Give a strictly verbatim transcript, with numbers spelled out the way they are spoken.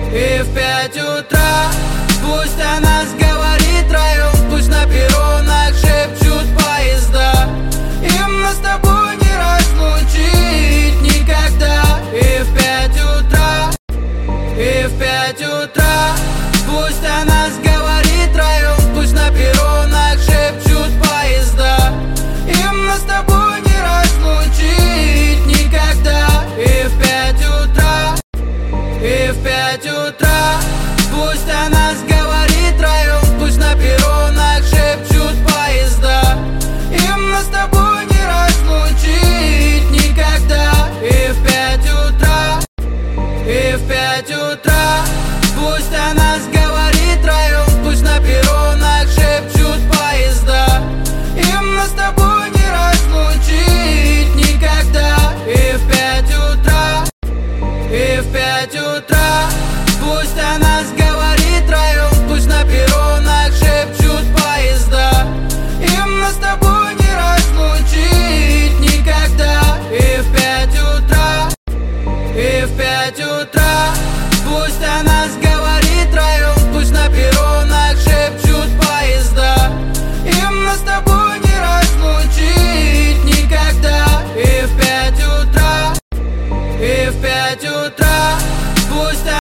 И в пять утра пусть о нас говорит район, пусть на перронах шепчут поезда. Им нас с тобой не разлучить никогда. И в пять утра, и в пять утра пусть о нас говорит район, пусть на перронах шепчут поезда. Им нас с тобой не разлучить никогда. И в пять утра, и в пять утра пусть о нас говорит район, пусть на перронах шепчут поезда. Им нас с тобой не разлучить никогда. И в пять утра, и в пять утра пусть о нас говорит район, пусть на перронах шепчут поезда. Им нас с тобой не разлучить никогда. И в пять утра, и в пять утра пусть о нас говорит район, пусть на перронах шепчут поезда. Им нас с тобой не разлучить никогда. И в пять утра, и в пять утра пусть о нас говорит